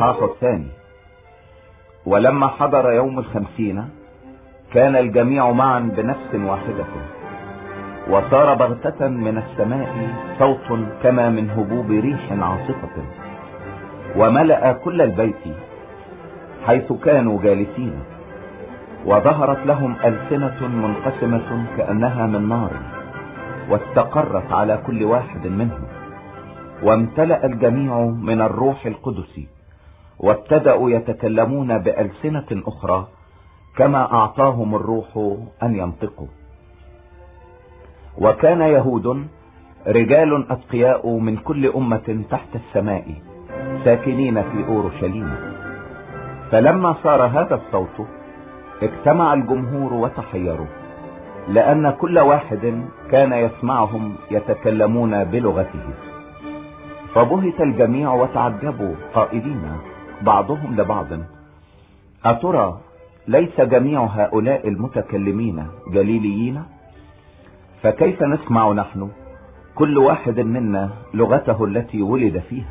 الإصحاح الثاني. ولما حضر يوم 50 كان الجميع معا بنفس واحدة، وصار بغتة من السماء صوت كما من هبوب ريح عاصفة، وملأ كل البيت حيث كانوا جالسين، وظهرت لهم ألسنة منقسمة كأنها من نار، واستقرت على كل واحد منهم، وامتلأ الجميع من الروح القدس، وابتدأوا يتكلمون بألسنة أخرى كما أعطاهم الروح أن ينطقوا. وكان يهود رجال أتقياء من كل أمة تحت السماء ساكنين في أورشليم. فلما صار هذا الصوت اجتمع الجمهور وتحيروا، لأن كل واحد كان يسمعهم يتكلمون بلغته. فبهت الجميع وتعجبوا قائلين بعضهم لبعض: أترى ليس جميع هؤلاء المتكلمين جليليين؟ فكيف نسمع نحن كل واحد منا لغته التي ولد فيها؟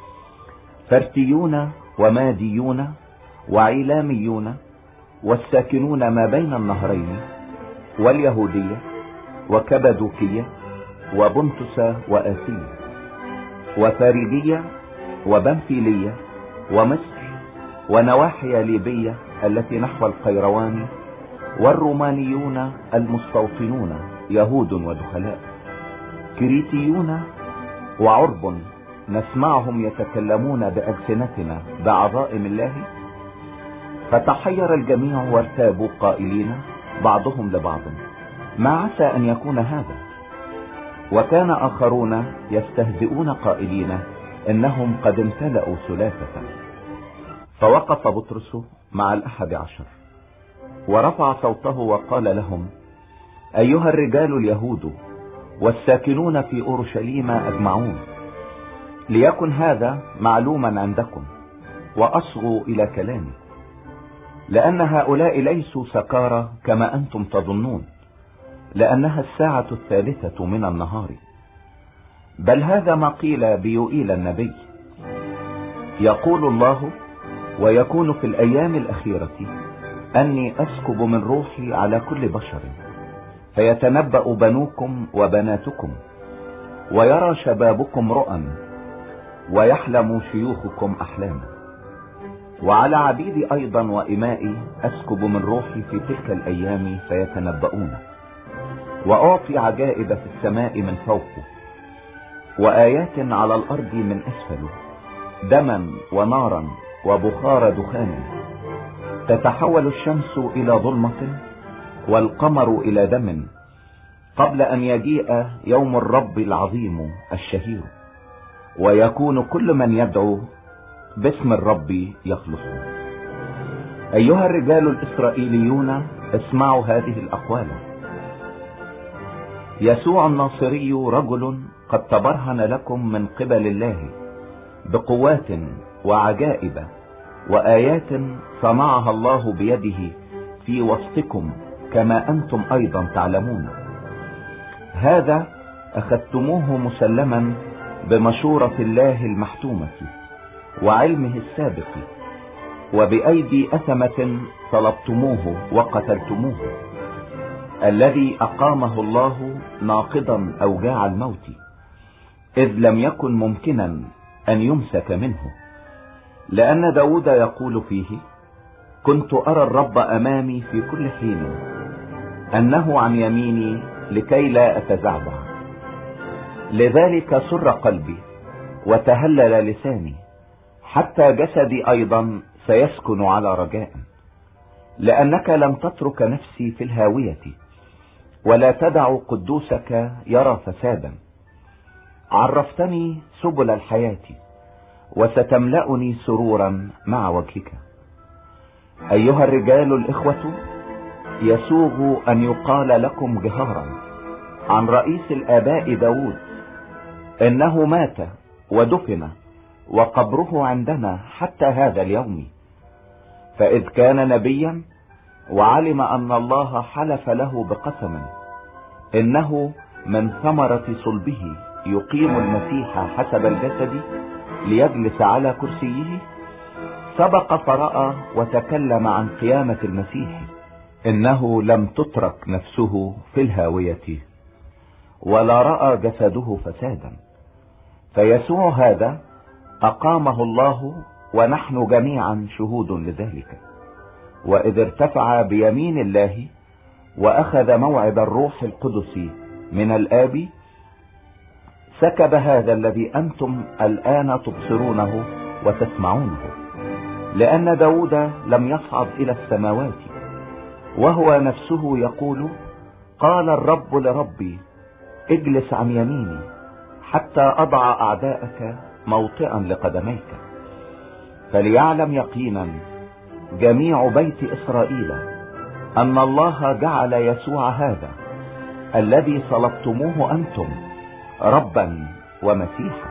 فرتيون وماديون وعيلاميون والساكنون ما بين النهرين، واليهودية وكبدوكية وبنتس وآسية وفاريجية وبنفيلية ومصر ونواحي ليبية التي نحو القيروان، والرومانيون المستوطنون يهود ودخلاء، كريتيون وعرب نسمعهم يتكلمون بألسنتنا بعظائم الله. فتحير الجميع وارتابوا قائلين بعضهم لبعض: ما عسى أن يكون هذا؟ وكان آخرون يستهزئون قائلين: إنهم قد امتلأوا ثلاثة. فوقف بطرس مع 11 ورفع صوته وقال لهم: أيها الرجال اليهود والساكنون في أورشليم أجمعون، ليكن هذا معلوما عندكم وأصغوا إلى كلامي، لأن هؤلاء ليسوا سكارى كما أنتم تظنون، لأنها الساعة 3 من النهار، بل هذا ما قيل بيوئيل النبي: يقول الله: ويكون في الأيام الأخيرة أني أسكب من روحي على كل بشر، فيتنبأ بنوكم وبناتكم، ويرى شبابكم رؤى، ويحلم شيوخكم أحلاما. وعلى عبيدي أيضا وإمائي أسكب من روحي في تلك الأيام فيتنبؤون، وأعطي عجائب في السماء من فوق، وآيات على الأرض من أسفل، دما ونارا وبخار دخان، تتحول الشمس إلى ظلمة والقمر إلى دم، قبل أن يجيء يوم الرب العظيم الشهير، ويكون كل من يدعو باسم الرب يخلص. أيها الرجال الإسرائيليون اسمعوا هذه الأقوال: يسوع الناصري رجل قد تبرهن لكم من قبل الله بقوات وعجائب وآيات صنعها الله بيده في وسطكم، كما أنتم أيضا تعلمون. هذا أخذتموه مسلما بمشورة الله المحتومة وعلمه السابق، وبأيدي أثمة طلبتموه وقتلتموه، الذي أقامه الله ناقضا أوجاع الموت، إذ لم يكن ممكنا أن يمسك منه. لأن داود يقول فيه: كنت أرى الرب أمامي في كل حين، أنه عن يميني لكي لا أتزعزع. لذلك سر قلبي وتهلل لساني، حتى جسدي أيضا سيسكن على رجاء، لأنك لم تترك نفسي في الهاوية، ولا تدع قدوسك يرى فسادا. عرفتني سبل الحياة، وستملأني سرورا مع وجهك. أيها الرجال الإخوة، يسوغ أن يقال لكم جهارا عن رئيس الآباء داود إنه مات ودفن، وقبره عندنا حتى هذا اليوم. فإذ كان نبيا وعلم أن الله حلف له بقسم إنه من ثمرة صلبه يقيم المسيح حسب الجسد ليجلس على كرسيه، سبق فرأى وتكلم عن قيامة المسيح، إنه لم تترك نفسه في الهاوية ولا رأى جسده فسادا، فيسوع هذا أقامه الله ونحن جميعا شهود لذلك. وإذ ارتفع بيمين الله وأخذ موعد الروح القدس من الآب، سكب هذا الذي أنتم الآن تبصرونه وتسمعونه، لأن داود لم يصعد إلى السماوات وهو نفسه يقول: قال الرب لربي اجلس عن يميني حتى أضع أعداءك موطئا لقدميك. فليعلم يقينا جميع بيت إسرائيل أن الله جعل يسوع هذا الذي صلبتموه أنتم ربا ومسيحا.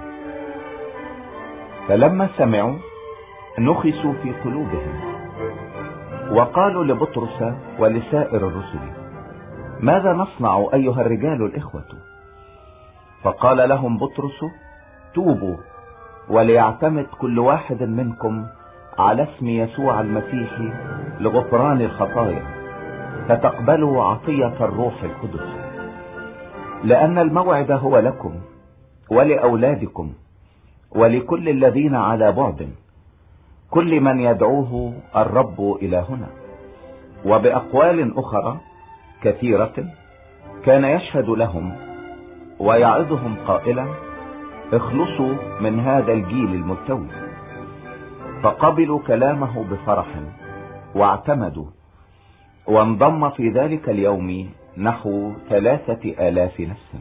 فلما سمعوا نخسوا في قلوبهم، وقالوا لبطرس ولسائر الرسل: ماذا نصنع أيها الرجال الإخوة؟ فقال لهم بطرس: توبوا وليعتمد كل واحد منكم على اسم يسوع المسيح لغفران الخطايا، فتقبلوا عطية الروح القدس، لأن الموعد هو لكم ولأولادكم ولكل الذين على بعد، كل من يدعوه الرب إلى هنا. وبأقوال أخرى كثيرة كان يشهد لهم ويعظهم قائلا: اخلصوا من هذا الجيل الملتوي. فقبلوا كلامه بفرح واعتمدوا، وانضم في ذلك اليوم نحو 3000 نفس.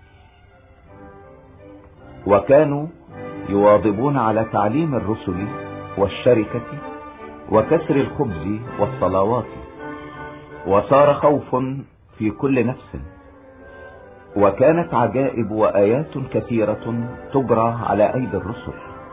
وكانوا يواظبون على تعليم الرسل والشركة وكسر الخبز والصلوات، وصار خوف في كل نفس، وكانت عجائب وآيات كثيرة تجرى على أيدي الرسل.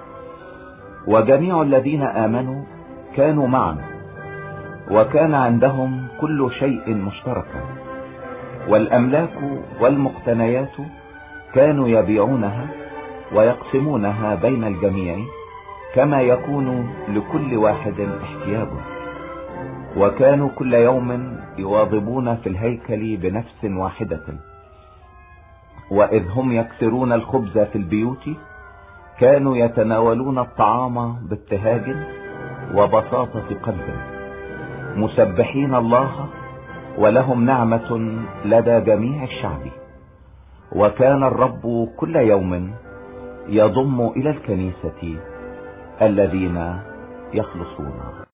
وجميع الذين آمنوا كانوا معا، وكان عندهم كل شيء مشتركا، والأملاك والمقتنيات كانوا يبيعونها ويقسمونها بين الجميع كما يكون لكل واحد احتياجه. وكانوا كل يوم يواظبون في الهيكل بنفس واحدة، وإذ هم يكسرون الخبز في البيوت كانوا يتناولون الطعام بابتهاج وبساطة قلب، مسبحين الله، ولهم نعمة لدى جميع الشعب. وكان الرب كل يوم يضم إلى الكنيسة الذين يخلصون.